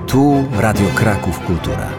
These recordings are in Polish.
Tu Radio Kraków Kultura.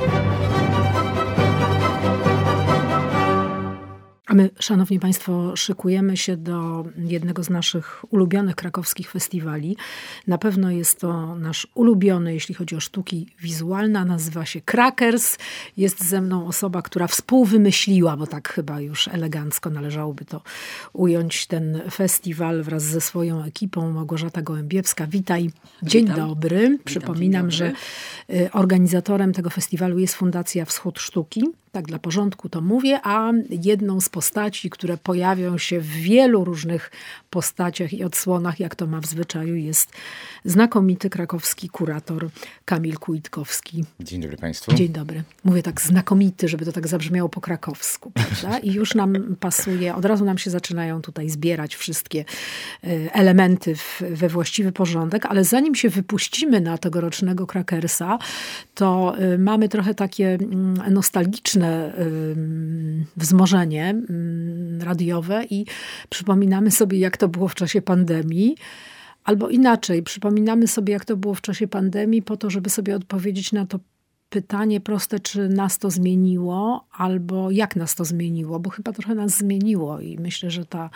A my, szanowni państwo, szykujemy się do jednego z naszych ulubionych krakowskich festiwali. Na pewno jest to nasz ulubiony, jeśli chodzi o sztuki wizualne. Nazywa się Krakers. Jest ze mną osoba, która współwymyśliła, bo tak chyba już elegancko należałoby to ująć, ten festiwal wraz ze swoją ekipą. Małgorzata Gołębiewska. Witaj. Dzień dobry. Przypominam, że organizatorem tego festiwalu jest Fundacja Wschód Sztuki. Tak dla porządku to mówię, a jedną z postaci, które pojawią się w wielu różnych postaciach i odsłonach, jak to ma w zwyczaju, jest znakomity krakowski kurator Kamil Kujtkowski. Dzień dobry państwu. Dzień dobry. Mówię tak znakomity, żeby to tak zabrzmiało po krakowsku, prawda? I już nam pasuje, od razu nam się zaczynają tutaj zbierać wszystkie elementy we właściwy porządek, ale zanim się wypuścimy na tegorocznego Krakersa, to mamy trochę takie nostalgiczne wzmożenie radiowe i przypominamy sobie, jak to było w czasie pandemii. Albo inaczej, przypominamy sobie, jak to było w czasie pandemii po to, żeby sobie odpowiedzieć na to pytanie proste, czy nas to zmieniło, albo jak nas to zmieniło, bo chyba trochę nas zmieniło i myślę, że ta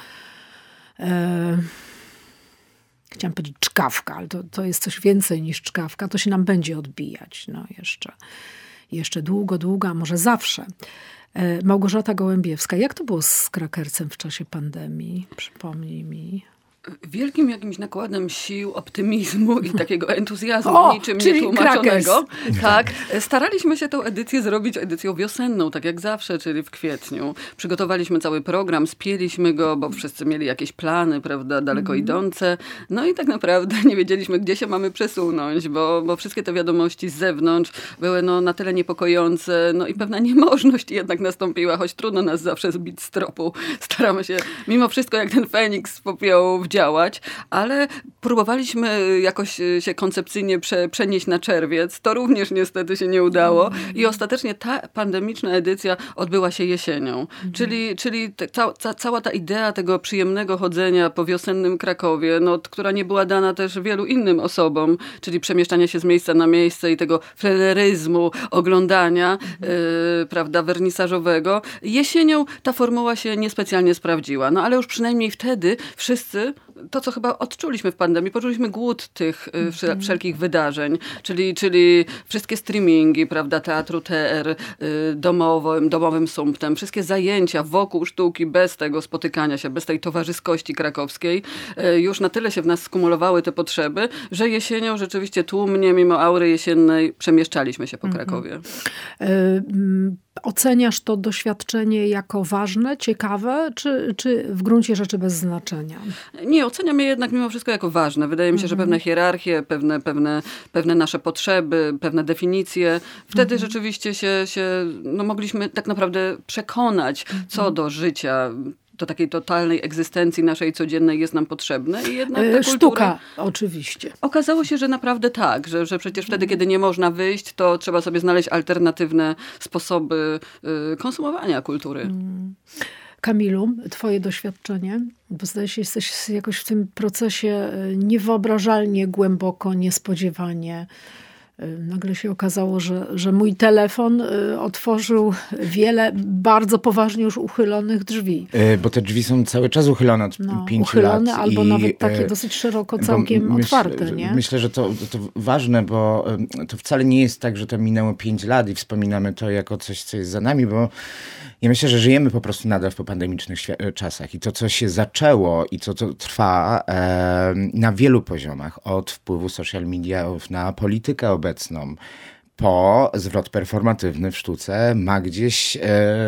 chciałam powiedzieć czkawka, ale to jest coś więcej niż czkawka, to się nam będzie odbijać, no jeszcze długo, a może zawsze. Małgorzata Gołębiewska. Jak to było z Krakersem w czasie pandemii? Przypomnij mi. Wielkim jakimś nakładem sił, optymizmu i takiego entuzjazmu, niczym nietłumaczonego. Tak, staraliśmy się tę edycję zrobić edycją wiosenną, tak jak zawsze, czyli w kwietniu. Przygotowaliśmy cały program, spieliśmy go, bo wszyscy mieli jakieś plany, prawda, daleko idące. No i tak naprawdę nie wiedzieliśmy, gdzie się mamy przesunąć, bo wszystkie te wiadomości z zewnątrz były na tyle niepokojące, i pewna niemożność jednak nastąpiła, choć trudno nas zawsze zbić z tropu. Staramy się mimo wszystko jak ten Feniks z popiołu działać, ale próbowaliśmy jakoś się koncepcyjnie przenieść na czerwiec. To również niestety się nie udało i ostatecznie ta pandemiczna edycja odbyła się jesienią. Czyli cała ta idea tego przyjemnego chodzenia po wiosennym Krakowie, która nie była dana też wielu innym osobom, czyli przemieszczania się z miejsca na miejsce i tego fleneryzmu, oglądania, prawda, wernisażowego. Jesienią ta formuła się niespecjalnie sprawdziła. Ale już przynajmniej wtedy wszyscy to, co chyba odczuliśmy w pandemii, poczuliśmy głód tych wszelkich wydarzeń, czyli wszystkie streamingi, prawda, teatru TR, domowym sumptem, wszystkie zajęcia wokół sztuki, bez tego spotykania się, bez tej towarzyskości krakowskiej, już na tyle się w nas skumulowały te potrzeby, że jesienią rzeczywiście tłumnie, mimo aury jesiennej, przemieszczaliśmy się po Krakowie. Oceniasz to doświadczenie jako ważne, ciekawe, czy w gruncie rzeczy bez znaczenia? Nie, oceniam je jednak mimo wszystko jako ważne. Wydaje mi się, że pewne hierarchie, pewne nasze potrzeby, pewne definicje, wtedy rzeczywiście się mogliśmy tak naprawdę przekonać, co do życia, do takiej totalnej egzystencji naszej codziennej jest nam potrzebne. I jednak ta sztuka oczywiście. Okazało się, że naprawdę tak, że przecież wtedy, kiedy nie można wyjść, to trzeba sobie znaleźć alternatywne sposoby konsumowania kultury. Kamilu, twoje doświadczenie? Bo zdaje się, jesteś jakoś w tym procesie niewyobrażalnie głęboko, niespodziewanie. Nagle się okazało, że mój telefon otworzył wiele bardzo poważnie już uchylonych drzwi. Bo te drzwi są cały czas uchylone od 5 uchylone, lat. Albo nawet takie dosyć szeroko całkiem otwarte. Nie? Myślę, że to ważne, bo to wcale nie jest tak, że to minęło 5 lat i wspominamy to jako coś, co jest za nami, bo ja myślę, że żyjemy po prostu nadal w popandemicznych czasach i to, co się zaczęło i co trwa na wielu poziomach, od wpływu social mediów na politykę obecną, po zwrot performatywny w sztuce ma gdzieś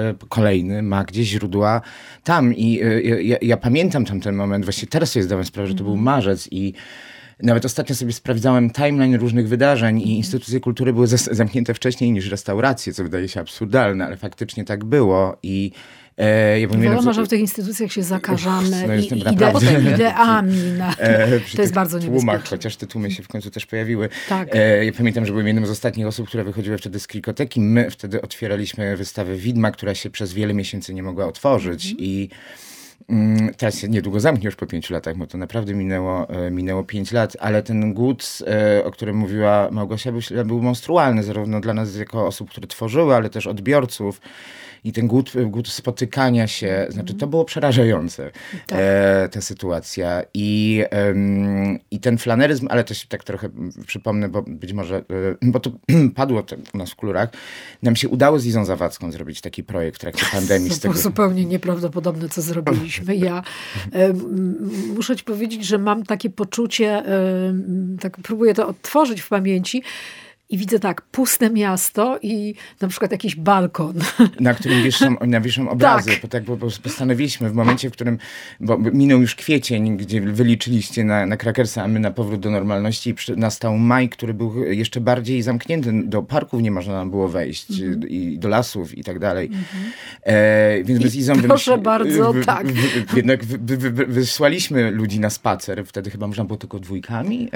ma gdzieś źródła tam. I ja pamiętam tamten moment, właściwie teraz sobie zdałem sprawę, że to był marzec i nawet ostatnio sobie sprawdzałem timeline różnych wydarzeń i instytucje kultury były zamknięte wcześniej niż restauracje, co wydaje się absurdalne, ale faktycznie tak było i wiadomo, że w tych instytucjach się zakażamy ideami. To jest bardzo niebezpieczne. Chociaż te tłumy się w końcu też pojawiły. Tak. Ja pamiętam, że byłem jedną z ostatnich osób, które wychodziły wtedy z Krikoteki. My wtedy otwieraliśmy wystawę Widma, która się przez wiele miesięcy nie mogła otworzyć i teraz się niedługo zamknie już po 5 latach, bo to naprawdę minęło 5 lat, ale ten głód, o którym mówiła Małgosia, był monstrualny, zarówno dla nas jako osób, które tworzyły, ale też odbiorców. I ten głód spotykania się, znaczy to było przerażające, tak. Ta sytuacja. I ten flaneryzm, ale też tak trochę przypomnę, bo być może, bo to padło u nas w Klurach, nam się udało z Izą Zawadzką zrobić taki projekt w trakcie pandemii. To było zupełnie nieprawdopodobne, co zrobiliśmy. Ja muszę ci powiedzieć, że mam takie poczucie, tak próbuję to odtworzyć w pamięci, i widzę tak, puste miasto i na przykład jakiś balkon. Na którym wiszą obrazy. Tak. Bo postanowiliśmy w momencie, w którym, bo minął już kwiecień, gdzie wyliczyliście na Krakersa, a my na powrót do normalności, nastał maj, który był jeszcze bardziej zamknięty. Do parków nie można nam było wejść i do lasów i tak dalej. Więc my z Izą proszę bardzo, tak. Jednak wysłaliśmy ludzi na spacer. Wtedy chyba można było tylko dwójkami.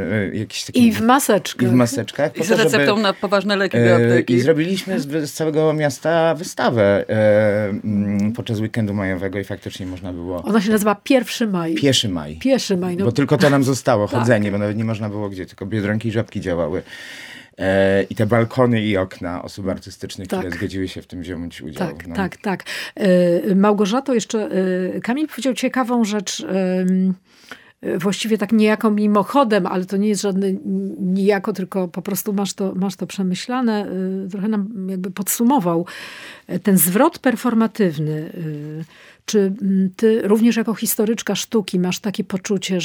I w maseczkach. I w maseczkach. I z receptą na poważne leki do apteki. I zrobiliśmy z całego miasta wystawę podczas weekendu majowego i faktycznie można było... Ona się nazywa Pierwszy Maj. Pieszy maj. No. Bo tylko to nam zostało, chodzenie, bo nawet nie można było gdzie, tylko Biedronki i Żabki działały. I te balkony i okna osób artystycznych, które zgodziły się w tym wziąć udział. Tak. Małgorzato, jeszcze Kamil powiedział ciekawą rzecz, właściwie tak niejako mimochodem, ale to nie jest żadne niejako, tylko po prostu masz to przemyślane. Trochę nam jakby podsumował ten zwrot performatywny. Czy ty również jako historyczka sztuki masz takie poczucie,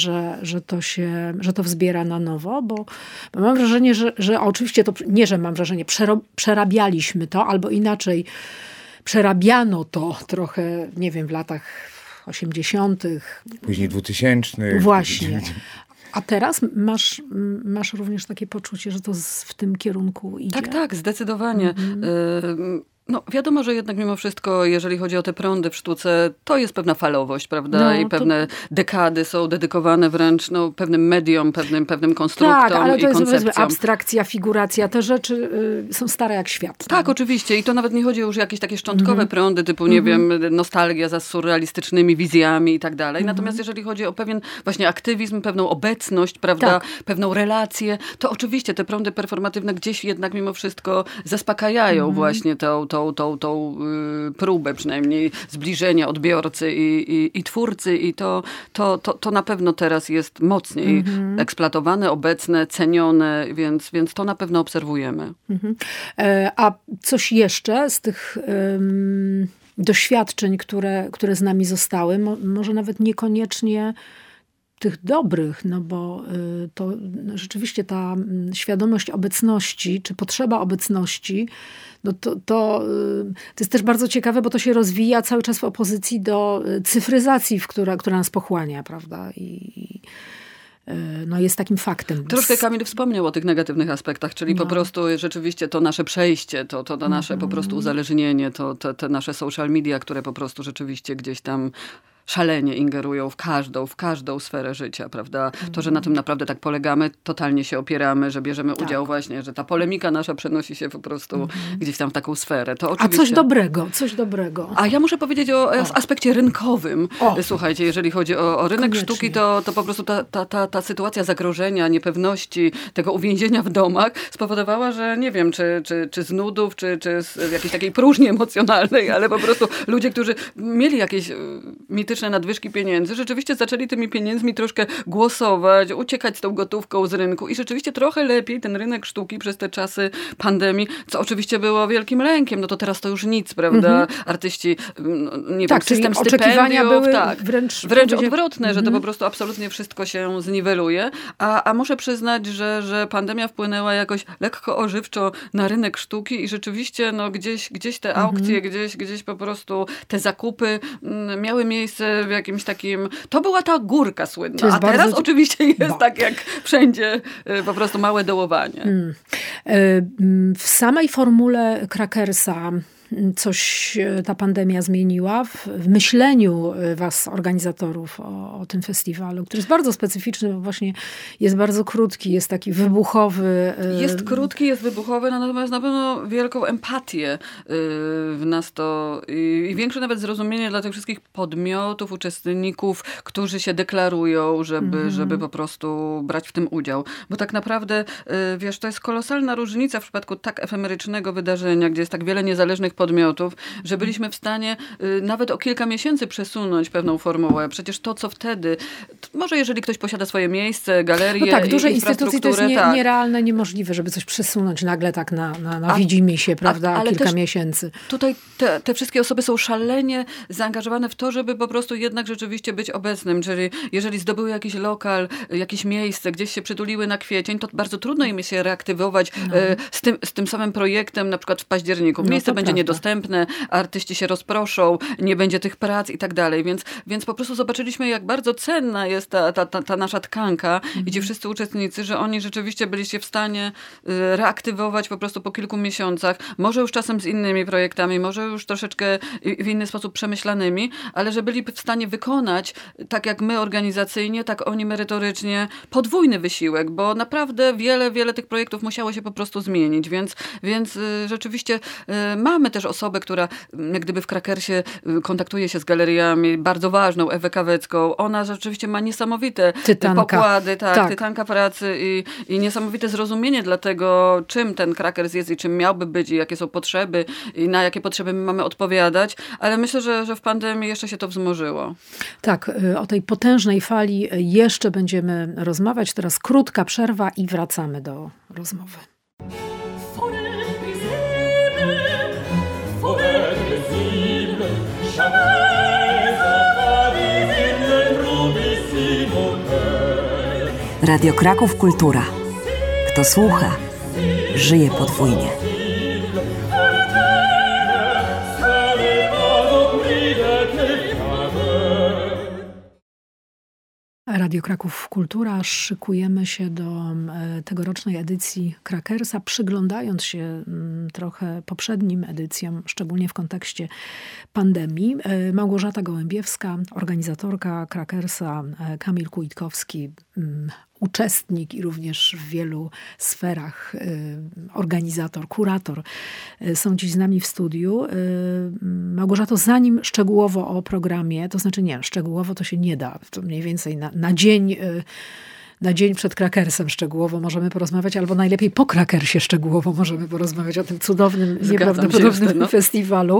że to wzbiera na nowo? Bo mam wrażenie, że oczywiście to nie, że mam wrażenie, przerabialiśmy to, albo inaczej, przerabiano to trochę, nie wiem, w latach 80. Później 2000. Właśnie. A teraz masz również takie poczucie, że to w tym kierunku idzie? Tak, zdecydowanie. No wiadomo, że jednak mimo wszystko, jeżeli chodzi o te prądy w sztuce, to jest pewna falowość, prawda? I pewne dekady są dedykowane wręcz pewnym mediom, pewnym konstruktom i koncepcjom. Tak, ale to jest abstrakcja, figuracja, te rzeczy są stare jak świat. Tak, oczywiście. I to nawet nie chodzi już o jakieś takie szczątkowe prądy, typu, nie wiem, nostalgia za surrealistycznymi wizjami i tak dalej. Natomiast jeżeli chodzi o pewien właśnie aktywizm, pewną obecność, prawda? Pewną relację, to oczywiście te prądy performatywne gdzieś jednak mimo wszystko zaspokajają właśnie tą próbę przynajmniej zbliżenia odbiorcy i twórcy i to na pewno teraz jest mocniej eksploatowane, obecne, cenione, więc to na pewno obserwujemy. A coś jeszcze z tych doświadczeń, które z nami zostały, może nawet niekoniecznie tych dobrych, no bo to rzeczywiście ta świadomość obecności, czy potrzeba obecności, no to jest też bardzo ciekawe, bo to się rozwija cały czas w opozycji do cyfryzacji, która nas pochłania, prawda? I no jest takim faktem. Troszkę Kamil wspomniał o tych negatywnych aspektach, czyli po prostu rzeczywiście to nasze przejście, to nasze po prostu uzależnienie, te nasze social media, które po prostu rzeczywiście gdzieś tam szalenie ingerują w każdą sferę życia, prawda? To, że na tym naprawdę tak polegamy, totalnie się opieramy, że bierzemy udział właśnie, że ta polemika nasza przenosi się po prostu gdzieś tam w taką sferę. To oczywiście... A coś dobrego. A ja muszę powiedzieć o aspekcie rynkowym. Słuchajcie, jeżeli chodzi o rynek sztuki, to po prostu ta sytuacja zagrożenia, niepewności, tego uwięzienia w domach spowodowała, że nie wiem, czy z nudów, czy z jakiejś takiej próżni emocjonalnej, ale po prostu ludzie, którzy mieli jakieś mityczne nadwyżki pieniędzy, rzeczywiście zaczęli tymi pieniędzmi troszkę głosować, uciekać z tą gotówką z rynku i rzeczywiście trochę lepiej ten rynek sztuki przez te czasy pandemii, co oczywiście było wielkim lękiem, no to teraz to już nic, prawda? Artyści, nie wiem, system stypendiów, były wręcz odwrotne, że to po prostu absolutnie wszystko się zniweluje, a muszę przyznać, że pandemia wpłynęła jakoś lekko ożywczo na rynek sztuki i rzeczywiście no, gdzieś te aukcje, gdzieś po prostu te zakupy miały miejsce w jakimś takim... To była ta górka słynna, a teraz oczywiście jest tak jak wszędzie po prostu małe dołowanie. W samej formule Krakersa coś ta pandemia zmieniła w myśleniu was, organizatorów, o tym festiwalu, który jest bardzo specyficzny, bo właśnie jest bardzo krótki, jest taki wybuchowy. Jest krótki, jest wybuchowy, natomiast na pewno wielką empatię w nas to i większe nawet zrozumienie dla tych wszystkich podmiotów, uczestników, którzy się deklarują, żeby po prostu brać w tym udział. Bo tak naprawdę, wiesz, to jest kolosalna różnica w przypadku tak efemerycznego wydarzenia, gdzie jest tak wiele niezależnych podmiotów, że byliśmy w stanie nawet o kilka miesięcy przesunąć pewną formułę. Przecież to, co wtedy, może jeżeli ktoś posiada swoje miejsce, galerię, no tak, duże instytucje to jest nierealne, niemożliwe, żeby coś przesunąć nagle tak na widzimisię, prawda, ale kilka miesięcy. Tutaj te wszystkie osoby są szalenie zaangażowane w to, żeby po prostu jednak rzeczywiście być obecnym. Czyli jeżeli zdobyły jakiś lokal, jakieś miejsce, gdzieś się przytuliły na kwiecień, to bardzo trudno im się reaktywować z tym samym projektem, na przykład w październiku. Miejsce będzie niedostępne, artyści się rozproszą, nie będzie tych prac i tak dalej. Więc po prostu zobaczyliśmy, jak bardzo cenna jest ta nasza tkanka i ci wszyscy uczestnicy, że oni rzeczywiście byli się w stanie reaktywować po prostu po kilku miesiącach. Może już czasem z innymi projektami, może już troszeczkę w inny sposób przemyślanymi, ale że byli w stanie wykonać, tak jak my organizacyjnie, tak oni merytorycznie, podwójny wysiłek, bo naprawdę wiele tych projektów musiało się po prostu zmienić, więc rzeczywiście mamy też osobę, która jak gdyby w Krakersie kontaktuje się z galeriami, bardzo ważną, Ewę Kawecką. Ona rzeczywiście ma niesamowite pokłady, tytanka pracy i niesamowite zrozumienie dla tego, czym ten Krakers jest i czym miałby być i jakie są potrzeby i na jakie potrzeby my mamy odpowiadać, ale myślę, że w pandemii jeszcze się to wzmożyło. Tak, o tej potężnej fali jeszcze będziemy rozmawiać. Teraz krótka przerwa i wracamy do rozmowy. Radio Kraków Kultura. Kto słucha, żyje podwójnie. Radio Kraków Kultura. Szykujemy się do tegorocznej edycji Krakersa, przyglądając się trochę poprzednim edycjom, szczególnie w kontekście pandemii. Małgorzata Gołębiewska, organizatorka Krakersa, Kamil Kujtkowski, uczestnik i również w wielu sferach organizator, kurator są dziś z nami w studiu. Małgorzato, zanim szczegółowo o programie, to znaczy nie, szczegółowo to się nie da, to mniej więcej na dzień przed Krakersem szczegółowo możemy porozmawiać, albo najlepiej po Krakersie szczegółowo możemy porozmawiać o tym cudownym, nieprawdopodobnym festiwalu.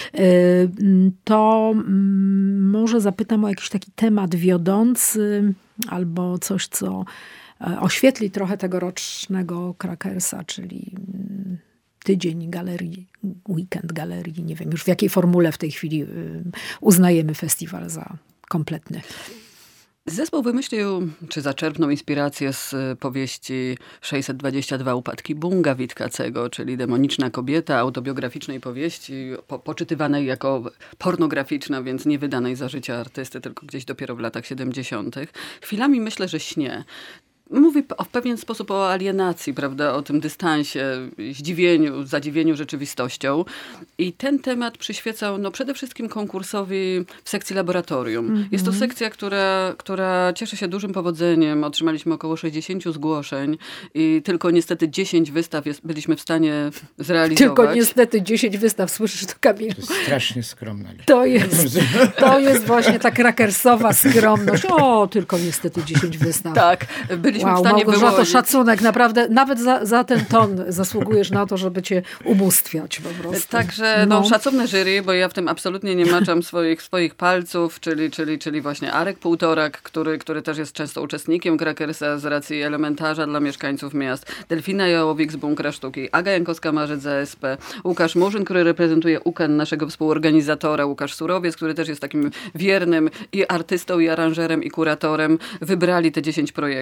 To może zapytam o jakiś taki temat wiodący, albo coś, co oświetli trochę tegorocznego Krakersa, czyli tydzień galerii, weekend galerii. Nie wiem już w jakiej formule w tej chwili uznajemy festiwal za kompletny. Zespół wymyślił, czy zaczerpnął inspirację z powieści 622 Upadki Bunga Witkacego, czyli demoniczna kobieta, autobiograficznej powieści, poczytywanej jako pornograficzna, więc nie wydanej za życia artysty, tylko gdzieś dopiero w latach 70. Chwilami myślę, że śnie. Mówi w pewien sposób o alienacji, prawda, o tym dystansie, zadziwieniu rzeczywistością. I ten temat przyświecał przede wszystkim konkursowi w sekcji laboratorium. Jest to sekcja, która cieszy się dużym powodzeniem. Otrzymaliśmy około 60 zgłoszeń i tylko niestety 10 wystaw byliśmy w stanie zrealizować. Tylko niestety 10 wystaw, słyszysz to, Kamil? To jest strasznie skromna. To jest właśnie ta krakersowa skromność. O, tylko niestety 10 wystaw. Tak, byliśmy w stanie Małgorzato, szacunek, naprawdę, nawet za ten ton zasługujesz na to, żeby cię ubóstwiać po prostu. Także szacowne jury, bo ja w tym absolutnie nie maczam swoich palców, czyli właśnie Arek Półtorak, który też jest często uczestnikiem Krakersa z racji elementarza dla mieszkańców miast, Delfina Jałowik z Bunkra Sztuki, Aga Jankowska-Marzec z ASP, Łukasz Murzyn, który reprezentuje UKAN, naszego współorganizatora, Łukasz Surowiec, który też jest takim wiernym i artystą, i aranżerem, i kuratorem. Wybrali te 10 projektów, ale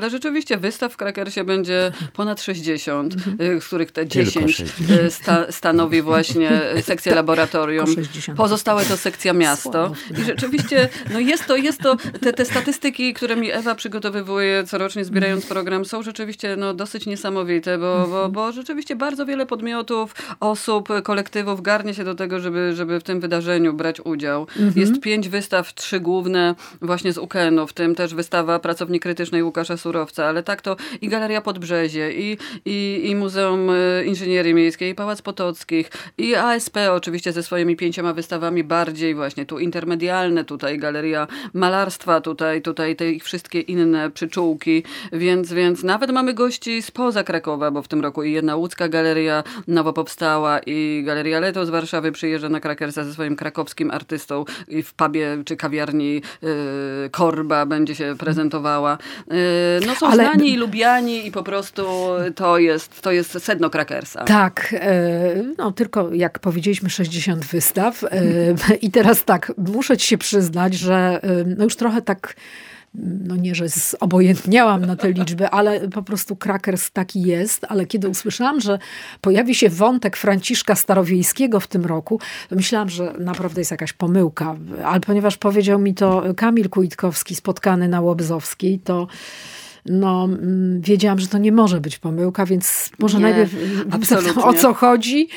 ale rzeczywiście wystaw w Krakersie będzie ponad 60, z których te 10 stanowi właśnie sekcja laboratorium. Pozostałe to sekcja miasto. I rzeczywiście jest to te statystyki, które mi Ewa przygotowywuje corocznie, zbierając program, są rzeczywiście dosyć niesamowite, bo rzeczywiście bardzo wiele podmiotów, osób, kolektywów garnie się do tego, żeby w tym wydarzeniu brać udział. Jest 5 wystaw, 3 główne właśnie z UKN-u, w tym też wystawa Pracowni Krytycznej Łukasza Surowca, ale tak to i Galeria Podbrzezie, i Muzeum Inżynierii Miejskiej, i Pałac Potockich, i ASP oczywiście ze swoimi 5 wystawami bardziej właśnie tu intermedialne, tutaj Galeria Malarstwa, tutaj te ich wszystkie inne przyczółki, więc nawet mamy gości spoza Krakowa, bo w tym roku i jedna łódzka galeria nowo powstała i Galeria Leto z Warszawy przyjeżdża na Krakersa ze swoim krakowskim artystą i w pubie czy kawiarni Korba będzie się prezentowała. Są znani i lubiani i po prostu to jest sedno Krakersa. Tak, tylko jak powiedzieliśmy 60 wystaw i teraz tak, muszę ci się przyznać, że już trochę tak nie, że zobojętniałam na te liczby, ale po prostu Krakers taki jest. Ale kiedy usłyszałam, że pojawi się wątek Franciszka Starowiejskiego w tym roku, to myślałam, że naprawdę jest jakaś pomyłka. Ale ponieważ powiedział mi to Kamil Kujtkowski, spotkany na Łobzowskiej, to wiedziałam, że to nie może być pomyłka, więc może najpierw zapytam, o co chodzi.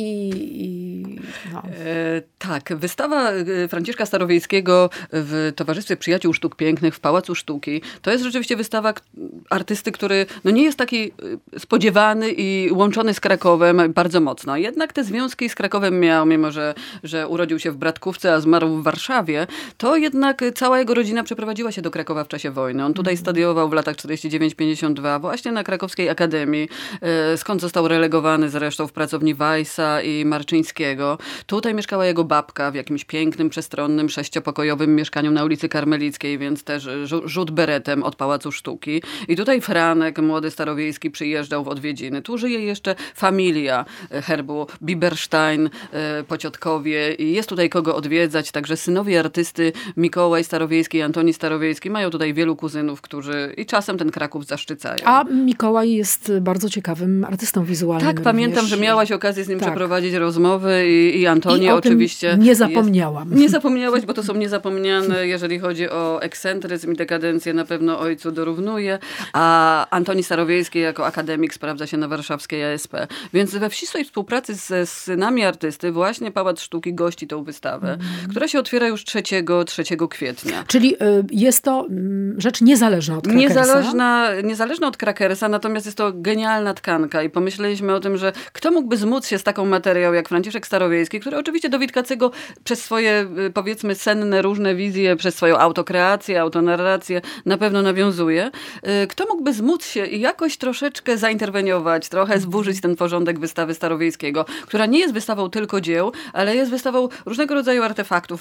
Tak, wystawa Franciszka Starowiejskiego w Towarzystwie Przyjaciół Sztuk Pięknych w Pałacu Sztuki. To jest rzeczywiście wystawa artysty, który nie jest taki spodziewany i łączony z Krakowem bardzo mocno. Jednak te związki z Krakowem miał, mimo że urodził się w Bratkówce, a zmarł w Warszawie, to jednak cała jego rodzina przeprowadziła się do Krakowa w czasie wojny. On tutaj studiował w latach 49-52 właśnie na Krakowskiej Akademii, skąd został relegowany zresztą w pracowni Weissa i Marczyńskiego. Tutaj mieszkała jego babka w jakimś pięknym, przestronnym, 6-pokojowym mieszkaniu na ulicy Karmelickiej, więc też rzut beretem od Pałacu Sztuki. I tutaj Franek, młody Starowiejski, przyjeżdżał w odwiedziny. Tu żyje jeszcze familia herbu Biberstein, Pociotkowie i jest tutaj kogo odwiedzać. Także synowie artysty Mikołaj Starowiejski i Antoni Starowiejski mają tutaj wielu kuzynów, którzy i czasem ten Kraków zaszczycają. A Mikołaj jest bardzo ciekawym artystą wizualnym. Tak, pamiętam, że miałaś okazję z nim przeprowadzić rozmowy i Antoni oczywiście. Nie zapomniałam. Nie zapomniałaś, bo to są niezapomniane, jeżeli chodzi o ekscentryzm i dekadencję, na pewno ojcu dorównuje, a Antoni Starowiejski jako akademik sprawdza się na warszawskiej ASP. Więc we ścisłej współpracy ze synami artysty właśnie Pałac Sztuki gości tą wystawę, która się otwiera już 3 kwietnia. Czyli jest to rzecz niezależna od Krakersa. Niezależna od Krakersa, natomiast jest to genialna tkanka i pomyśleliśmy o tym, że kto mógłby zmóc się z taką materią jak Franciszek Starowiejski, który oczywiście do Witkacego przez swoje, powiedzmy, senne różne wizje, przez swoją autokreację, autonarrację na pewno nawiązuje. Kto mógłby zmóc się i jakoś troszeczkę zainterweniować, trochę zburzyć ten porządek wystawy Starowiejskiego, która nie jest wystawą tylko dzieł, ale jest wystawą różnego rodzaju artefaktów,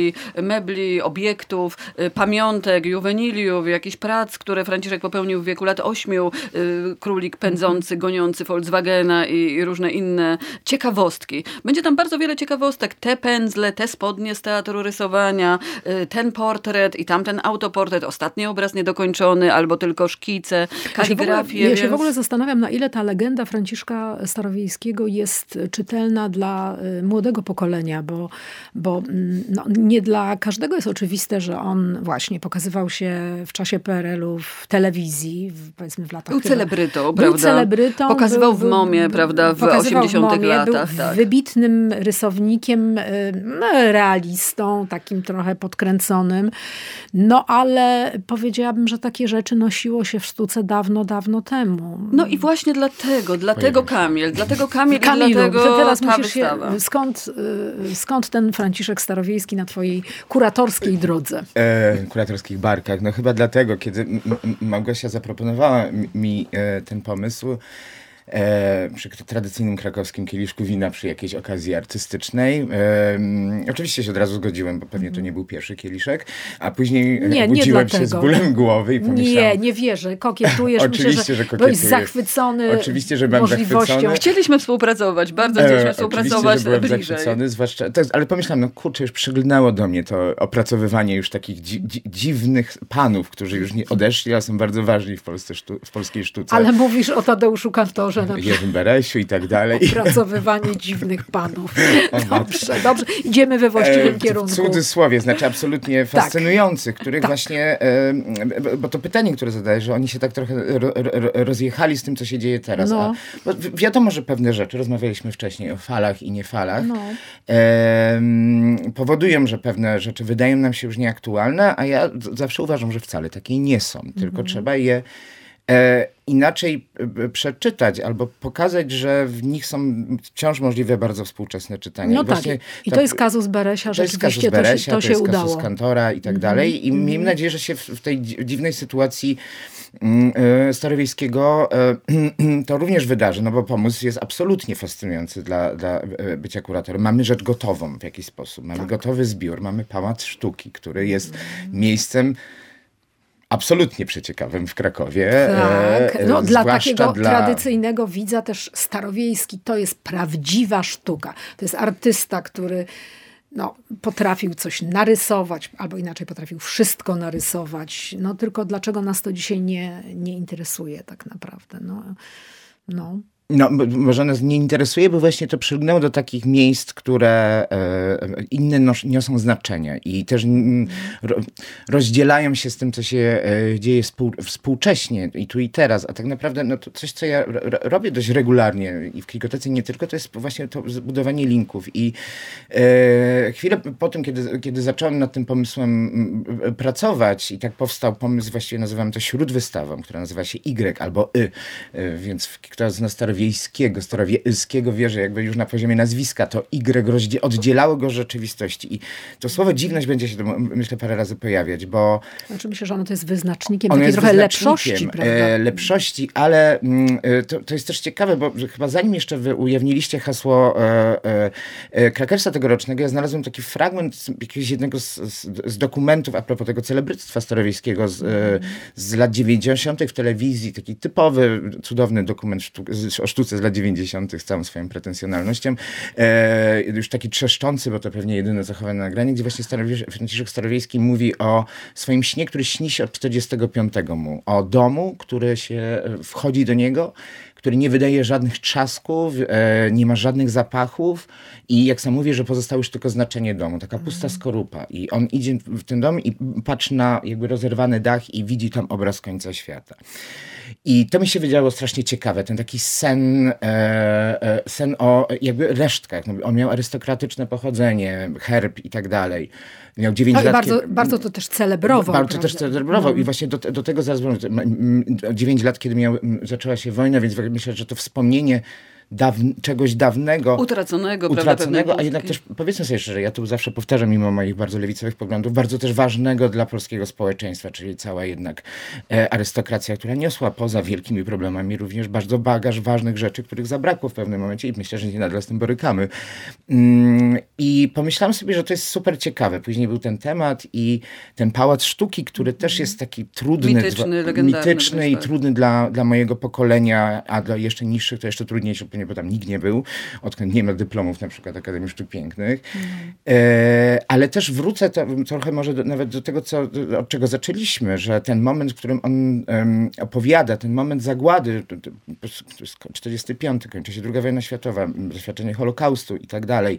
mebli, obiektów, pamiątek, juweniliów, jakichś prac, które Franciszek popełnił w wieku lat 8, królik pędzący, goniący Volkswagena i różne inne ciekawostki. Będzie tam bardzo wiele ciekawostek. Te pędzle, te spodnie z teatru rysowania, ten portret i tamten autoportret, ostatni obraz niedokończony, albo tylko szkice, kaligrafię. Ja się w ogóle zastanawiam, na ile ta legenda Franciszka Starowiejskiego jest czytelna dla młodego pokolenia, bo nie dla każdego jest oczywiste, że on właśnie pokazywał się w czasie PRL-u w telewizji, powiedzmy w latach... Był celebrytą, prawda? Pokazywał w MOMie, prawda, w 80-tych latach. Był wybitnym rysownikiem, realistą, takim trochę podkręconym. Ale powiedziałabym, że takie rzeczy nosiło się w sztuce dawno, dawno temu. I właśnie dlatego Kamil i dlatego to teraz ta musisz wystawa. Skąd ten Franciszek Starowiejski na twojej kuratorskiej drodze? Kuratorskich barkach. Chyba dlatego, kiedy Małgosia zaproponowała mi ten pomysł, przy tradycyjnym krakowskim kieliszku wina przy jakiejś okazji artystycznej. Oczywiście się od razu zgodziłem, bo pewnie to nie był pierwszy kieliszek, a później budziłem się z bólem głowy i pomyślałem... Nie wierzę, kokietujesz. Myślę, że byłeś zachwycony. Oczywiście, że byłem zachwycony. Chcieliśmy współpracować, bardzo chcieliśmy współpracować że byłem bliżej. Zachwycony, zwłaszcza, ale pomyślałem, już przyglnęło do mnie to opracowywanie już takich dziwnych panów, którzy już nie odeszli, ale są bardzo ważni w polskiej sztuce. Ale mówisz o Tadeuszu Kantorze. Jerzym Beresiu i tak dalej. Opracowywanie dziwnych panów. Dobrze. Idziemy we właściwym kierunku. W cudzysłowie, znaczy absolutnie fascynujących, których właśnie, bo to pytanie, które zadajesz, że oni się tak trochę rozjechali z tym, co się dzieje teraz. Bo wiadomo, że pewne rzeczy, rozmawialiśmy wcześniej o falach i niefalach, powodują, że pewne rzeczy wydają nam się już nieaktualne, a ja zawsze uważam, że wcale takie nie są. Tylko trzeba je inaczej przeczytać albo pokazać, że w nich są wciąż możliwe bardzo współczesne czytania. I to jest kazus Beresia, rzeczywiście to się udało. To jest kazus Kantora i tak dalej. I miejmy nadzieję, że się w tej dziwnej sytuacji Starowiejskiego to również wydarzy, no bo pomysł jest absolutnie fascynujący dla bycia kuratorem. Mamy rzecz gotową w jakiś sposób. Mamy gotowy zbiór, mamy Pałac Sztuki, który jest miejscem absolutnie przeciekawym w Krakowie. Tak, dla takiego tradycyjnego widza też Starowiejski to jest prawdziwa sztuka. To jest artysta, który potrafił coś narysować, albo inaczej potrafił wszystko narysować. Tylko dlaczego nas to dzisiaj nie interesuje tak naprawdę? Może nas nie interesuje, bo właśnie to przygnęło do takich miejsc, które inne niosą znaczenie i też rozdzielają się z tym, co się dzieje współcześnie i tu i teraz. A tak naprawdę to coś, co ja robię dość regularnie i w Klikotece nie tylko, to jest właśnie to zbudowanie linków. I chwilę po tym, kiedy zacząłem nad tym pomysłem pracować i tak powstał pomysł, właściwie nazywam to śródwystawą, która nazywa się Y albo Y, więc kto zna starowiejskiego wie, że jakby już na poziomie nazwiska to Y oddzielało go od rzeczywistości. I to słowo dziwność będzie się, myślę, parę razy pojawiać, bo... Znaczy myślę, że ono to jest wyznacznikiem takiej trochę lepszości, prawda? Lepszości, ale to jest też ciekawe, bo chyba zanim jeszcze wy ujawniliście hasło Krakersa tegorocznego, ja znalazłem taki fragment jakiegoś jednego z dokumentów a propos tego celebryctwa starowiejskiego z lat 90. w telewizji, taki typowy, cudowny dokument o sztuce z lat 90. z całą swoją pretensjonalnością. Już taki trzeszczący, bo to pewnie jedyne zachowane nagranie, gdzie właśnie Franciszek Starowiejski mówi o swoim śnie, który śni się od 45 mu. O domu, który się wchodzi do niego, który nie wydaje żadnych trzasków, nie ma żadnych zapachów i jak sam mówi, że pozostało już tylko znaczenie domu, taka pusta skorupa. I on idzie w ten dom i patrzy na jakby rozerwany dach i widzi tam obraz końca świata. I to mi się wydawało strasznie ciekawe, ten taki sen o jakby resztkach. On miał arystokratyczne pochodzenie, herb i tak dalej. Miał 9 lat. Bardzo to też celebrował. Bardzo też celebrował i właśnie do tego zaraz 9 lat, kiedy zaczęła się wojna, więc myślę, że to wspomnienie czegoś dawnego. Utraconego, a jednak też, powiedzmy sobie szczerze, ja tu zawsze powtarzam, mimo moich bardzo lewicowych poglądów, bardzo też ważnego dla polskiego społeczeństwa, czyli cała jednak arystokracja, która niosła poza wielkimi problemami również bardzo bagaż ważnych rzeczy, których zabrakło w pewnym momencie i myślę, że nie nadal z tym borykamy. I pomyślałem sobie, że to jest super ciekawe. Później był ten temat i ten Pałac Sztuki, który też jest taki trudny, mityczny i trudny dla mojego pokolenia, a dla jeszcze niższych to jeszcze trudniejsze, bo tam nikt nie był, odkąd nie ma dyplomów na przykład Akademii Sztuk Pięknych. Ale też wrócę trochę może nawet do tego, od czego zaczęliśmy, że ten moment, w którym on opowiada, ten moment zagłady, to jest 45, kończy się II wojna światowa, doświadczenie Holokaustu i tak dalej.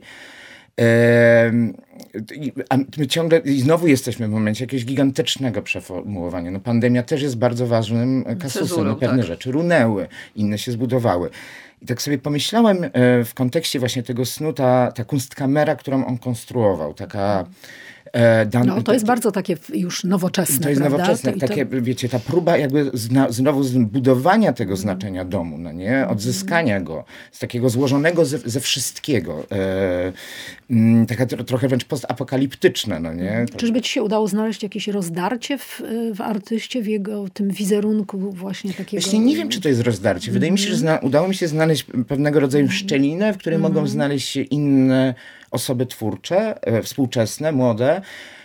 A my ciągle i znowu jesteśmy w momencie jakiegoś gigantycznego przeformułowania. Pandemia też jest bardzo ważnym kasusem. Pewne rzeczy runęły, inne się zbudowały. I tak sobie pomyślałem w kontekście właśnie tego snu, ta kunstkamera, którą on konstruował, taka To jest bardzo takie już nowoczesne, to jest prawda? Nowoczesne. Takie, wiecie, ta próba jakby znowu zbudowania tego znaczenia domu, no nie? Odzyskania go z takiego złożonego ze wszystkiego. Taka trochę wręcz postapokaliptyczna, no nie? Czyżby ci się udało znaleźć jakieś rozdarcie w artyście, w jego tym wizerunku właśnie takiego? Właśnie nie wiem, czy to jest rozdarcie. Wydaje mi się, że udało mi się znaleźć pewnego rodzaju szczelinę, w której mogą znaleźć się inne osoby twórcze, współczesne, młode.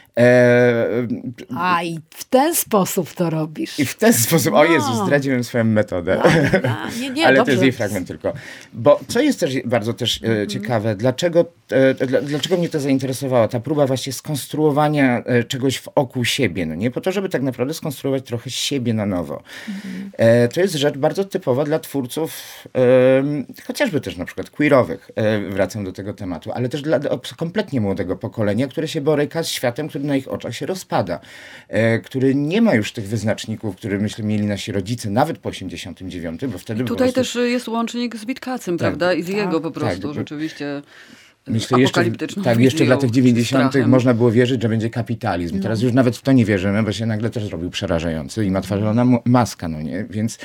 I w ten sposób to robisz. I w ten sposób, o Jezu, zdradziłem swoją metodę. Nie, ale dobrze. to jest jej fragment tylko. Bo co jest też bardzo ciekawe, dlaczego mnie to zainteresowało? Ta próba właśnie skonstruowania czegoś wokół siebie, no nie? Po to, żeby tak naprawdę skonstruować trochę siebie na nowo. To jest rzecz bardzo typowa dla twórców, chociażby też na przykład queerowych, wracam do tego tematu, ale też dla kompletnie młodego pokolenia, które się boryka z światem, który na ich oczach się rozpada, który nie ma już tych wyznaczników, które myślę mieli nasi rodzice, nawet po 89, bo wtedy tutaj też jest łącznik z Witkacym, prawda? I z jego po prostu rzeczywiście... Myślę, jeszcze w latach 90. można było wierzyć, że będzie kapitalizm. Teraz już nawet w to nie wierzymy, bo się nagle też zrobił przerażający i ma twarzona maska, no nie? Więc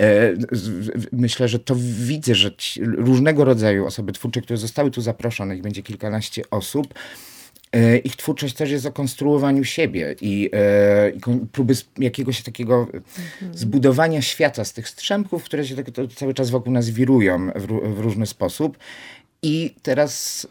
myślę, że to widzę, że różnego rodzaju osoby twórcze, które zostały tu zaproszone, ich będzie kilkanaście osób, ich twórczość też jest o konstruowaniu siebie i próby jakiegoś takiego zbudowania świata z tych strzępków, które się cały czas wokół nas wirują w różny sposób. I teraz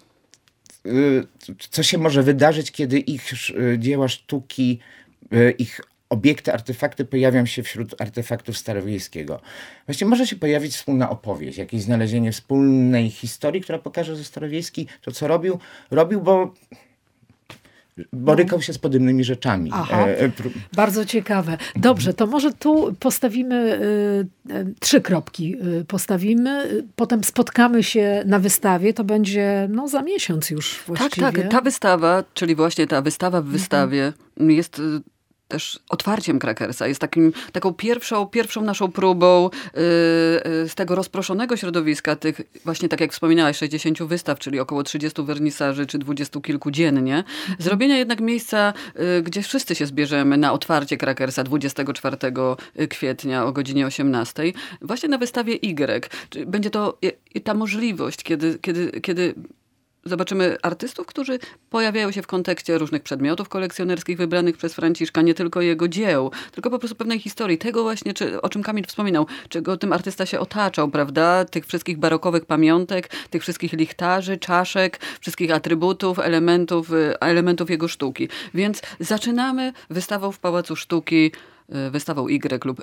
co się może wydarzyć, kiedy ich dzieła sztuki, ich obiekty, artefakty pojawią się wśród artefaktów Starowiejskiego. Właściwie może się pojawić wspólna opowieść, jakieś znalezienie wspólnej historii, która pokaże, że Starowiejski to, co robił, bo borykał się z podobnymi rzeczami. Bardzo ciekawe. Dobrze, to może tu postawimy 3 kropki. Potem spotkamy się na wystawie. To będzie za miesiąc już właściwie. Tak. Ta wystawa, czyli właśnie ta wystawa w wystawie jest też otwarciem Krakersa. Jest taką pierwszą naszą próbą z tego rozproszonego środowiska, tych właśnie tak jak wspominałaś, 60 wystaw, czyli około 30 wernisaży, czy 20 kilku dziennie. Zrobienia jednak miejsca, gdzie wszyscy się zbierzemy na otwarcie Krakersa 24 kwietnia o godzinie 18. Właśnie na wystawie Y. Będzie to ta możliwość, kiedy zobaczymy artystów, którzy pojawiają się w kontekście różnych przedmiotów kolekcjonerskich wybranych przez Franciszka, nie tylko jego dzieł, tylko po prostu pewnej historii. Tego właśnie, o czym Kamil wspominał, czego tym artysta się otaczał, prawda? Tych wszystkich barokowych pamiątek, tych wszystkich lichtarzy, czaszek, wszystkich atrybutów, elementów jego sztuki. Więc zaczynamy wystawą w Pałacu Sztuki, wystawą Y lub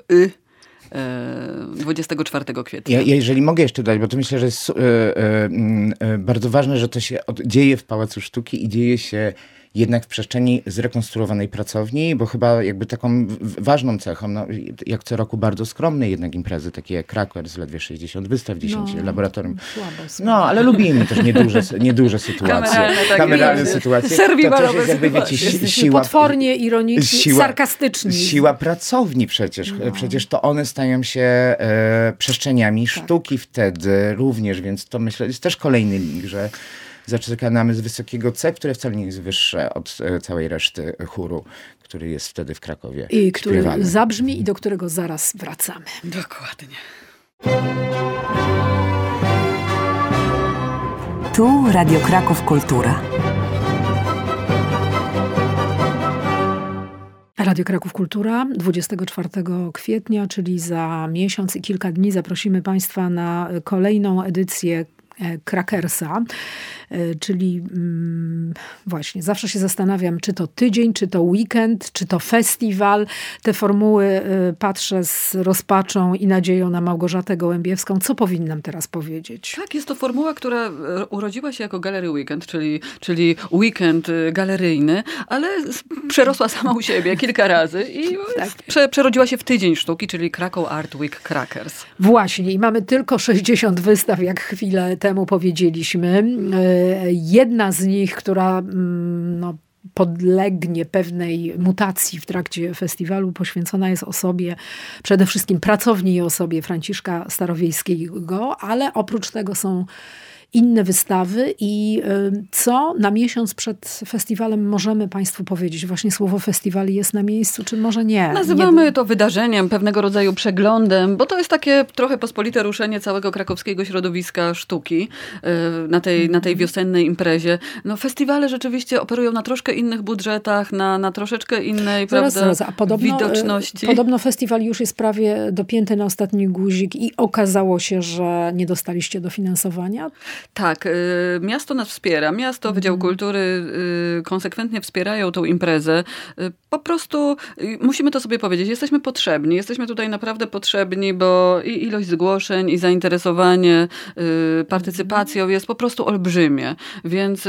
24 kwietnia. Ja jeżeli mogę jeszcze dodać, bo to myślę, że jest bardzo ważne, że to się dzieje w Pałacu Sztuki i dzieje się jednak w przestrzeni zrekonstruowanej pracowni, bo chyba jakby taką ważną cechą, jak co roku bardzo skromnej jednak imprezy, takie jak Kraker, zaledwie 60 wystaw, 10 laboratorium. Słabo. Ale lubimy też nieduże sytuacje. Kameralne sytuacje. Serwiwarowe to jakby, wiecie, siła, potwornie ironiczni, sarkastyczni. Siła pracowni przecież. Przecież to one stają się przestrzeniami sztuki wtedy również, więc to myślę jest też kolejny link, że zaczynamy z wysokiego C, które wcale nie jest wyższe od całej reszty chóru, który jest wtedy w Krakowie. I który zabrzmi i do którego zaraz wracamy. Dokładnie. Tu Radio Kraków Kultura. Radio Kraków Kultura 24 kwietnia, czyli za miesiąc i kilka dni zaprosimy Państwa na kolejną edycję Krakersa, czyli właśnie zawsze się zastanawiam, czy to tydzień, czy to weekend, czy to festiwal. Te formuły patrzę z rozpaczą i nadzieją na Małgorzatę Gołębiewską. Co powinnam teraz powiedzieć? Tak, jest to formuła, która urodziła się jako Gallery Weekend, czyli weekend galeryjny, ale przerosła sama u siebie kilka razy i przerodziła się w tydzień sztuki, czyli Krakow Art Week Krakers. Właśnie i mamy tylko 60 wystaw, jak chwilę temu powiedzieliśmy. Jedna z nich, która podlegnie pewnej mutacji w trakcie festiwalu, poświęcona jest osobie, przede wszystkim pracowni i osobie Franciszka Starowiejskiego, ale oprócz tego są inne wystawy i co na miesiąc przed festiwalem możemy Państwu powiedzieć? Właśnie słowo festiwal jest na miejscu, czy może nie? Nazywamy to wydarzeniem, pewnego rodzaju przeglądem, bo to jest takie trochę pospolite ruszenie całego krakowskiego środowiska sztuki na tej wiosennej imprezie. No, festiwale rzeczywiście operują na troszkę innych budżetach, na troszeczkę innej zaraz. A widoczności. Podobno festiwal już jest prawie dopięty na ostatni guzik i okazało się, że nie dostaliście dofinansowania? Tak, miasto nas wspiera. Miasto, Wydział Kultury konsekwentnie wspierają tą imprezę. Po prostu musimy to sobie powiedzieć. Jesteśmy potrzebni. Jesteśmy tutaj naprawdę potrzebni, bo i ilość zgłoszeń, i zainteresowanie partycypacją jest po prostu olbrzymie. Więc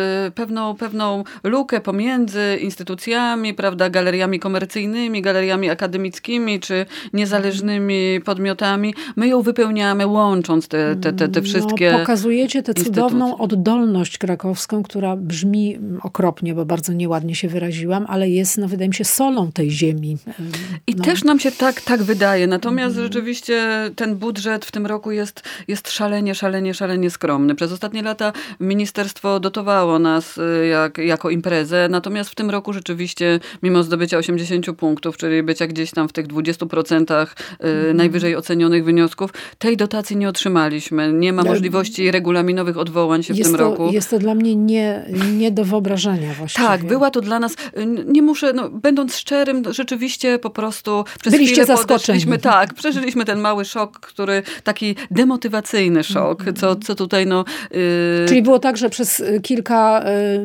pewną lukę pomiędzy instytucjami, prawda, galeriami komercyjnymi, galeriami akademickimi, czy niezależnymi podmiotami, my ją wypełniamy, łącząc te wszystkie pokazujecie tę cudowną oddolność krakowską, która brzmi okropnie, bo bardzo nieładnie się wyraziłam, ale jest, no wydaje mi się, solą tej ziemi. I też nam się tak wydaje. Natomiast rzeczywiście ten budżet w tym roku jest szalenie skromny. Przez ostatnie lata ministerstwo dotowało nas jako imprezę, natomiast w tym roku rzeczywiście, mimo zdobycia 80 punktów, czyli bycia gdzieś tam w tych 20% najwyżej ocenionych wyniosków, tej dotacji nie otrzymaliśmy. Nie ma możliwości regulaminowych odwołań się w tym roku. Jest to dla mnie nie do wyobrażenia właściwie. Tak, była to dla nas, nie muszę, będąc szczerym, rzeczywiście po prostu przez byliście chwilę zaskoczeni. Przeżyliśmy ten mały szok, który taki demotywacyjny szok, co tutaj Czyli było tak, że przez kilka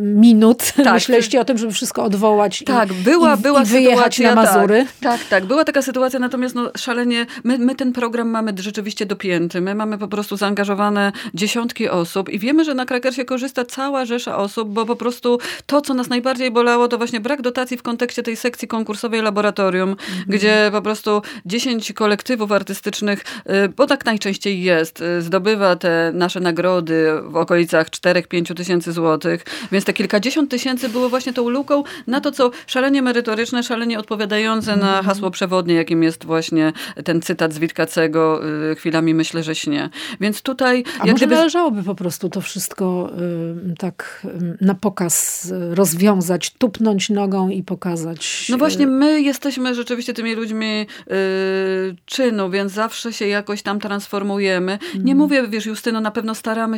minut myśleliście o tym, żeby wszystko odwołać i wyjechać na Mazury? Tak, była taka sytuacja, natomiast szalenie, my ten program mamy rzeczywiście dopięty. My mamy po prostu zaangażowane dziesiątki osób i wiemy, że na Krakersie korzysta cała rzesza osób, bo po prostu to, co nas najbardziej bolało, to właśnie brak dotacji w kontekście tej sekcji konkursowej Laboratorium, gdzie po prostu 10 kolektywów artystycznych, bo tak najczęściej jest, zdobywa te nasze nagrody w okolicach 4-5 tysięcy złotych, więc te kilkadziesiąt tysięcy było właśnie tą luką na to, co szalenie merytoryczne, szalenie odpowiadające na hasło przewodnie, jakim jest właśnie ten cytat z Witkacego, chwilami myślę, że śnie. Więc tutaj... może należałoby po prostu to wszystko tak na pokaz rozwiązać, tupnąć nogą i pokazać... No właśnie, my jesteśmy rzeczywiście tymi ludźmi czynu, więc zawsze się jakoś tam transformujemy. Nie mówię, wiesz, Justyno, na pewno staramy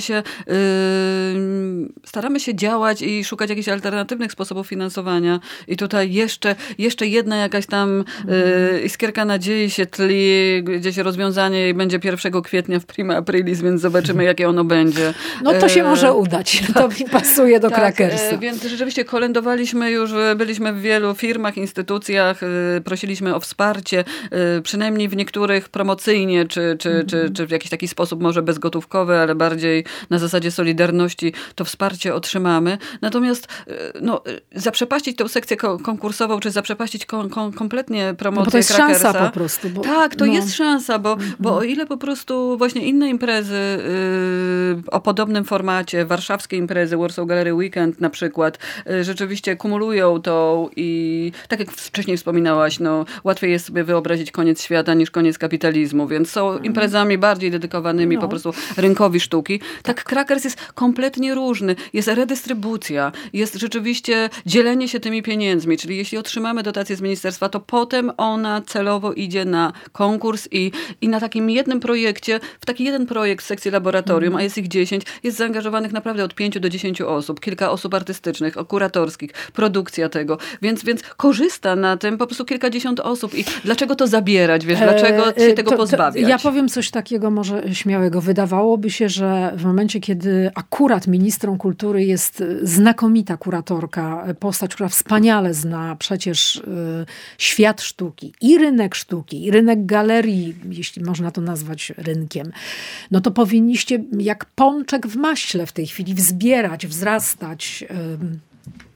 się działać i szukać jakichś alternatywnych sposobów finansowania. I tutaj jeszcze jedna jakaś tam iskierka nadziei się tli, gdzieś rozwiązanie i będzie 1 kwietnia w prima aprilis, więc zobaczymy, jakie ono będzie. No to się może udać. To mi pasuje do Krakersa. Więc rzeczywiście kolędowaliśmy już, byliśmy w wielu firmach, instytucjach, prosiliśmy o wsparcie, przynajmniej w niektórych promocyjnie, czy w jakiś taki sposób może bezgotówkowy, ale bardziej na zasadzie solidarności to wsparcie otrzymamy. Natomiast zaprzepaścić tę sekcję konkursową, czy zaprzepaścić kompletnie promocję bo to jest Krakersa. Szansa po prostu. Tak, to jest szansa, bo o ile po prostu właśnie inne imprezy o podobnym formacie, warszawskie imprezy, Warsaw Gallery Weekend na przykład, rzeczywiście kumulują to i tak jak wcześniej wspominałaś, łatwiej jest sobie wyobrazić koniec świata niż koniec kapitalizmu, więc są imprezami bardziej dedykowanymi po prostu rynkowi sztuki. Tak, Krakers jest kompletnie różny. Jest redystrybucja, jest rzeczywiście dzielenie się tymi pieniędzmi, czyli jeśli otrzymamy dotację z ministerstwa, to potem ona celowo idzie na konkurs i na takim jednym projekcie, w taki jeden projekt z sekcji laboratorium, a jest ich 10, jest zaangażowanych naprawdę od 5 do 10 osób, kilka osób artystycznych, kuratorskich, produkcja tego, więc korzysta na tym po prostu kilkadziesiąt osób i dlaczego to zabierać, wiesz, dlaczego się tego pozbawiać? Ja powiem coś takiego może śmiałego. Wydawałoby się, że w momencie, kiedy akurat ministrą kultury jest znakomita kuratorka, postać, która wspaniale zna przecież świat sztuki i rynek galerii, jeśli można to nazwać rynkiem, no to powinniście jak pączek w maśle w tej chwili wzbierać, wzrastać.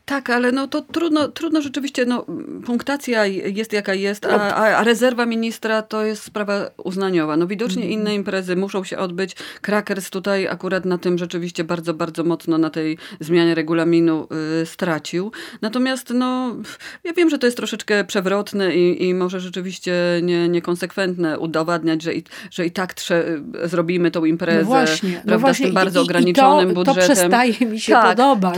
Tak, ale no to trudno rzeczywiście, punktacja jest jaka jest, a rezerwa ministra to jest sprawa uznaniowa. No widocznie inne imprezy muszą się odbyć. Krakers tutaj akurat na tym rzeczywiście bardzo, bardzo mocno na tej zmianie regulaminu stracił. Natomiast ja wiem, że to jest troszeczkę przewrotne i może rzeczywiście niekonsekwentne udowadniać, że i tak zrobimy tą imprezę, właśnie, prawda, z tym bardzo ograniczonym budżetem. To przestaje mi się podobać.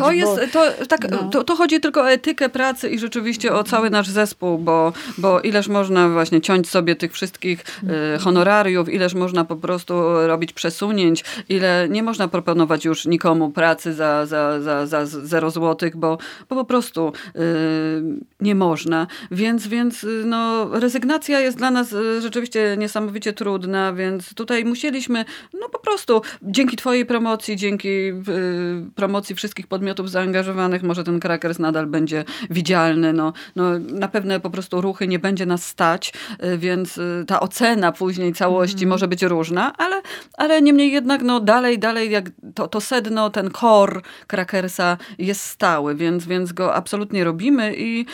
To chodzi tylko o etykę pracy i rzeczywiście o cały nasz zespół, bo ileż można właśnie ciąć sobie tych wszystkich honorariów, ileż można po prostu robić przesunięć, ile nie można proponować już nikomu pracy za 0 złotych, bo po prostu nie można. Więc rezygnacja jest dla nas rzeczywiście niesamowicie trudna, więc tutaj musieliśmy po prostu dzięki twojej promocji, dzięki promocji wszystkich podmiotów zaangażowanych, może ten Krakers nadal będzie widzialny. Na pewne po prostu ruchy nie będzie nas stać, więc ta ocena później całości może być różna, ale niemniej jednak dalej jak to sedno, ten core Krakersa jest stały, więc go absolutnie robimy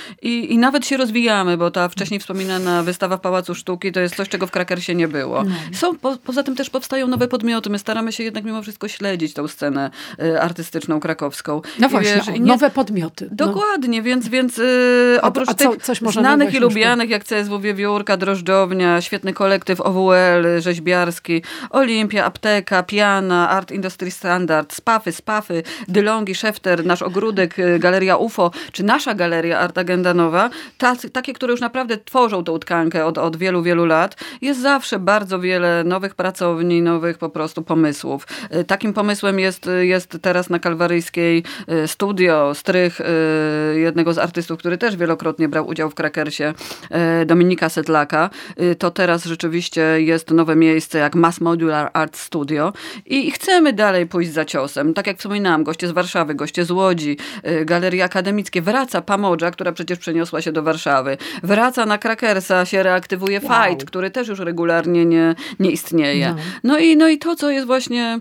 i nawet się rozwijamy, bo ta wcześniej wspominana wystawa w Pałacu Sztuki to jest coś, czego w Krakersie nie było. Poza tym też powstają nowe podmioty. My staramy się jednak mimo wszystko śledzić tą scenę artystyczną krakowską. No właśnie, nowe podmioty. Dokładnie, więc oprócz tych znanych i lubianych, jak CSW Wiewiórka, Drożdżownia, świetny kolektyw OWL, rzeźbiarski, Olimpia, Apteka, Piana, Art Industry Standard, Spafy, Dylongi, Szefter, nasz ogródek, Galeria UFO, czy nasza galeria Art Agenda Nowa, takie, które już naprawdę tworzą tą tkankę od wielu, wielu lat. Jest zawsze bardzo wiele nowych pracowni, nowych po prostu pomysłów. Takim pomysłem jest teraz na Kalwaryjskiej studio, strych jednego z artystów, który też wielokrotnie brał udział w Krakersie, Dominika Sedlaka. To teraz rzeczywiście jest nowe miejsce jak Mass Modular Art Studio i chcemy dalej pójść za ciosem. Tak jak wspominałam, goście z Warszawy, goście z Łodzi, galerie akademickie. Wraca Pamodża, która przecież przeniosła się do Warszawy. Wraca na Krakersa, się reaktywuje Fight, który też już regularnie nie istnieje. No i to, co jest właśnie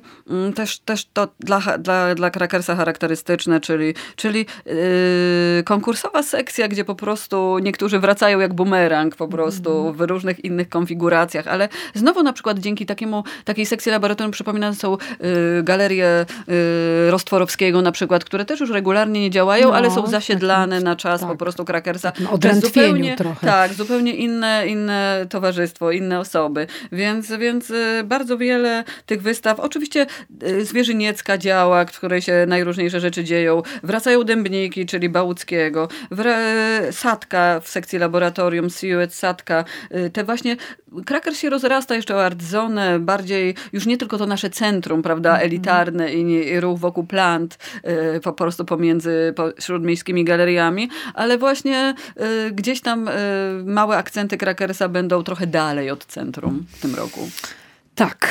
też to dla Krakersa charakterystyczne, czyli konkursowa sekcja, gdzie po prostu niektórzy wracają jak bumerang po prostu w różnych innych konfiguracjach, ale znowu na przykład dzięki takiej sekcji laboratorium, przypominam, są galerie Rostworowskiego na przykład, które też już regularnie nie działają, ale są zasiedlane na czas po prostu Krakersa. Odrętwieniu trochę. Tak, zupełnie inne towarzystwo, inne osoby. Więc bardzo wiele tych wystaw. Oczywiście Zwierzyniecka działa, w której się najróżniejsze rzeczy dzieją. Wracają Dębniki, czyli Bałuckiego. Sadka w sekcji laboratorium, Siuet, Sadka. Te właśnie, Krakers się rozrasta jeszcze o Artzonę, bardziej już nie tylko to nasze centrum, prawda, elitarne i ruch wokół plant, po prostu pomiędzy śródmiejskimi galeriami, ale właśnie gdzieś tam małe akcenty Krakersa będą trochę dalej od centrum w tym roku. Tak.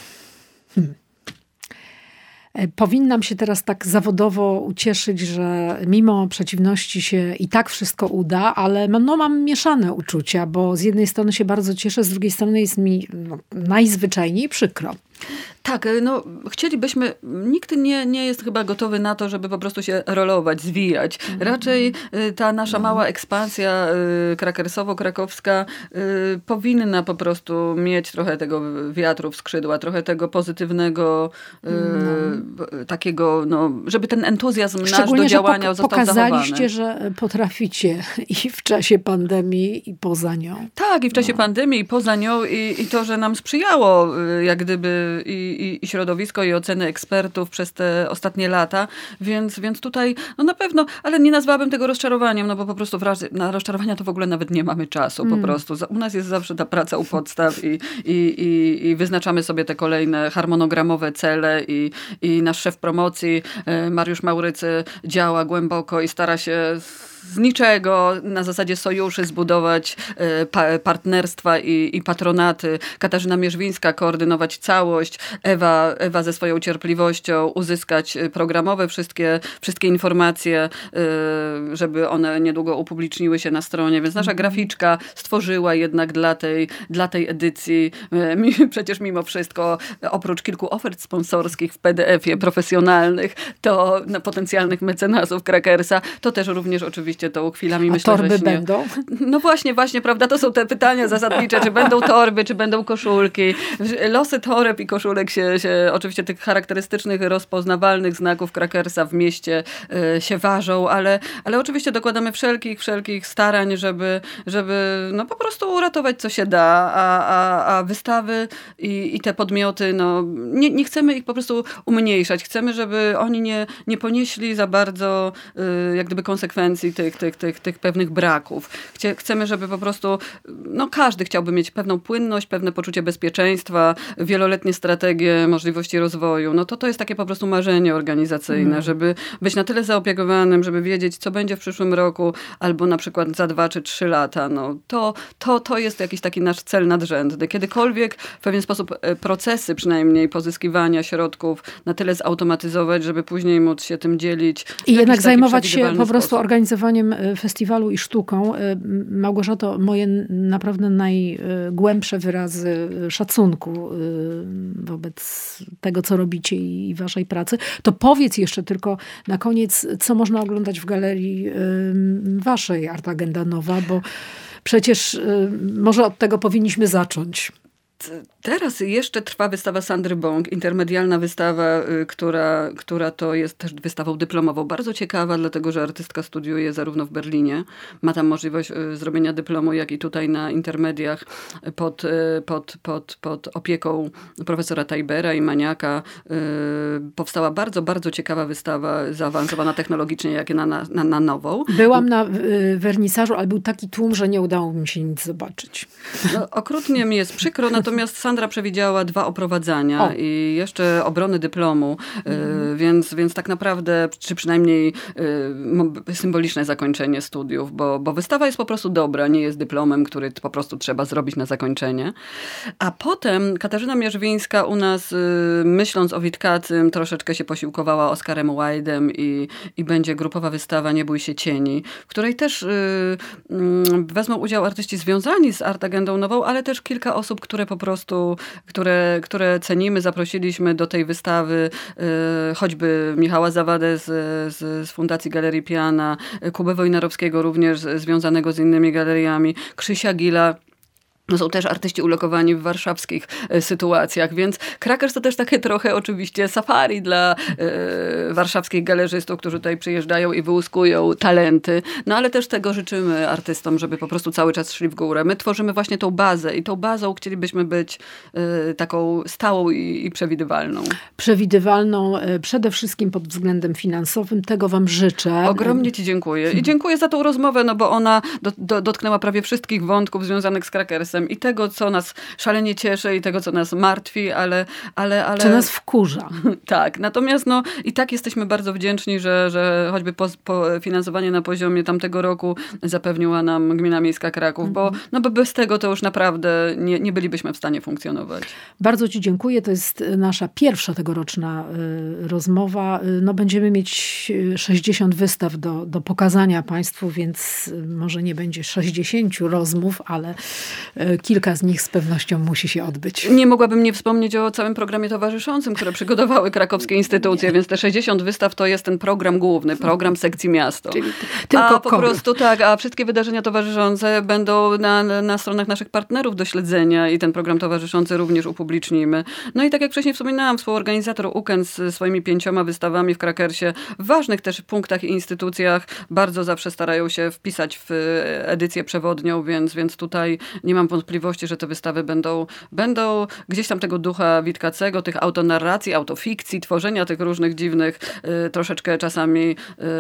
Powinnam się teraz tak zawodowo ucieszyć, że mimo przeciwności się i tak wszystko uda, ale mam mieszane uczucia, bo z jednej strony się bardzo cieszę, z drugiej strony jest mi najzwyczajniej przykro. Tak, chcielibyśmy, nikt nie jest chyba gotowy na to, żeby po prostu się rolować, zwijać. Raczej ta nasza mała ekspansja krakersowo-krakowska powinna po prostu mieć trochę tego wiatru w skrzydła, trochę tego pozytywnego takiego, żeby ten entuzjazm nasz do działania został pokazaliście, że potraficie i w czasie pandemii, i poza nią. Tak, i w czasie pandemii, i poza nią, i to, że nam sprzyjało jak gdyby i środowisko, i oceny ekspertów przez te ostatnie lata, więc tutaj na pewno, ale nie nazwałabym tego rozczarowaniem, bo po prostu na rozczarowania to w ogóle nawet nie mamy czasu, po prostu. U nas jest zawsze ta praca u podstaw i wyznaczamy sobie te kolejne harmonogramowe cele i nasz szef promocji, Mariusz Maurycy, działa głęboko i stara się z niczego, na zasadzie sojuszy zbudować partnerstwa i patronaty. Katarzyna Mierzwińska koordynować całość. Ewa ze swoją cierpliwością uzyskać programowe wszystkie informacje, żeby one niedługo upubliczniły się na stronie. Więc nasza graficzka stworzyła jednak dla tej edycji, przecież mimo wszystko, oprócz kilku ofert sponsorskich w PDF-ie profesjonalnych, to na potencjalnych mecenasów Krakersa, to też również oczywiście tą chwilami myślę, torby będą? No właśnie, prawda? To są te pytania zasadnicze, czy będą torby, czy będą koszulki. Losy toreb i koszulek się oczywiście tych charakterystycznych, rozpoznawalnych znaków Krakersa w mieście się ważą, ale oczywiście dokładamy wszelkich starań, żeby no po prostu uratować co się da, a wystawy i te podmioty, no nie chcemy ich po prostu umniejszać. Chcemy, żeby oni nie ponieśli za bardzo jak gdyby konsekwencji tych pewnych braków. Chcemy, żeby po prostu no każdy chciałby mieć pewną płynność, pewne poczucie bezpieczeństwa, wieloletnie strategie, możliwości rozwoju. No to jest takie po prostu marzenie organizacyjne, żeby być na tyle zaopiekowanym, żeby wiedzieć, co będzie w przyszłym roku, albo na przykład za 2 czy 3 lata. No to jest jakiś taki nasz cel nadrzędny. Kiedykolwiek w pewien sposób procesy przynajmniej pozyskiwania środków na tyle zautomatyzować, żeby później móc się tym dzielić. I jednak zajmować się po prostu organizowaniem festiwalu i sztuką. Małgorzato, moje naprawdę najgłębsze wyrazy szacunku wobec tego, co robicie i waszej pracy. To powiedz jeszcze tylko na koniec, co można oglądać w galerii waszej Art Agenda Nowa, bo przecież może od tego powinniśmy zacząć. Teraz jeszcze trwa wystawa Sandry Bąk, intermedialna wystawa, która to jest też wystawą dyplomową. Bardzo ciekawa, dlatego że artystka studiuje zarówno w Berlinie, ma tam możliwość zrobienia dyplomu, jak i tutaj na intermediach pod opieką profesora Tajbera i Maniaka. Powstała bardzo, bardzo ciekawa wystawa, zaawansowana technologicznie, jak na nową. Byłam na wernisażu, ale był taki tłum, że nie udało mi się nic zobaczyć. No, okrutnie mi jest przykro, natomiast Sandra przewidziała 2 oprowadzania i jeszcze obrony dyplomu, więc tak naprawdę, czy przynajmniej symboliczne zakończenie studiów, bo wystawa jest po prostu dobra, nie jest dyplomem, który po prostu trzeba zrobić na zakończenie. A potem Katarzyna Mierzwińska u nas, myśląc o Witkacym, troszeczkę się posiłkowała Oscarem Wilde'em i będzie grupowa wystawa Nie bój się cieni, w której też wezmą udział artyści związani z Art Agendą Nową, ale też kilka osób, które po prostu, które cenimy, zaprosiliśmy do tej wystawy, choćby Michała Zawadę z Fundacji Galerii Piana, Kubę Wojnarowskiego również związanego z innymi galeriami, Krzysia Gila. No są też artyści ulokowani w warszawskich sytuacjach, więc Krakers to też takie trochę oczywiście safari dla warszawskich galerzystów, którzy tutaj przyjeżdżają i wyłuskują talenty. No ale też tego życzymy artystom, żeby po prostu cały czas szli w górę. My tworzymy właśnie tą bazę i tą bazą chcielibyśmy być taką stałą i przewidywalną. Przewidywalną przede wszystkim pod względem finansowym. Tego wam życzę. Ogromnie ci dziękuję. I dziękuję za tą rozmowę, no bo ona dotknęła prawie wszystkich wątków związanych z Krakersem. I tego, co nas szalenie cieszy i tego, co nas martwi, ale... Co nas wkurza. Tak, natomiast no i tak jesteśmy bardzo wdzięczni, że choćby finansowanie na poziomie tamtego roku zapewniła nam Gmina Miejska Kraków, bo bez tego to już naprawdę nie bylibyśmy w stanie funkcjonować. Bardzo ci dziękuję. To jest nasza pierwsza tegoroczna rozmowa. No będziemy mieć 60 wystaw do pokazania państwu, więc może nie będzie 60 rozmów, ale kilka z nich z pewnością musi się odbyć. Nie mogłabym nie wspomnieć o całym programie towarzyszącym, które przygotowały krakowskie instytucje, więc te 60 wystaw to jest ten program główny, program sekcji miasto. Czyli tylko po prostu tak, a wszystkie wydarzenia towarzyszące będą na stronach naszych partnerów do śledzenia i ten program towarzyszący również upublicznimy. No i tak jak wcześniej wspominałam, współorganizator UKEN z swoimi 5 wystawami w Krakersie, w ważnych też punktach i instytucjach bardzo zawsze starają się wpisać w edycję przewodnią, więc tutaj nie mam wątpliwości, że te wystawy będą gdzieś tam tego ducha Witkacego, tych autonarracji, autofikcji, tworzenia tych różnych dziwnych, troszeczkę czasami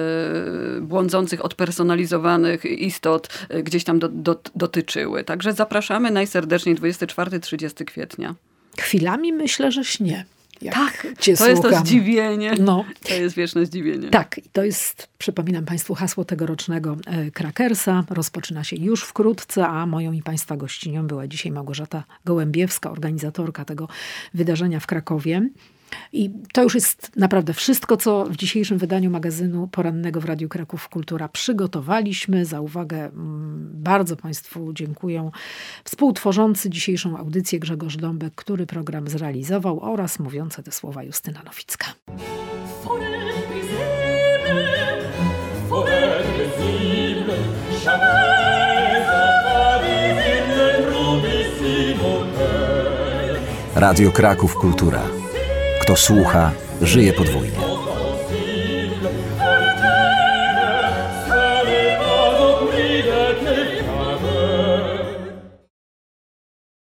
błądzących, odpersonalizowanych istot gdzieś tam dotyczyły. Także zapraszamy najserdeczniej 24-30 kwietnia. Chwilami myślę, że śnie. jak tak, cię to jest słucham. to zdziwienie. No. To jest wieczne zdziwienie. Tak, i to jest, przypominam Państwu, hasło tegorocznego Krakersa. Rozpoczyna się już wkrótce, a moją i Państwa gościnią była dzisiaj Małgorzata Gołębiewska, organizatorka tego wydarzenia w Krakowie. I to już jest naprawdę wszystko, co w dzisiejszym wydaniu magazynu porannego w Radiu Kraków Kultura przygotowaliśmy. Za uwagę bardzo Państwu dziękuję współtworzący dzisiejszą audycję Grzegorz Dąbek, który program zrealizował, oraz mówiące te słowa Justyna Nowicka. Radio Kraków Kultura. Kto słucha, żyje podwójnie.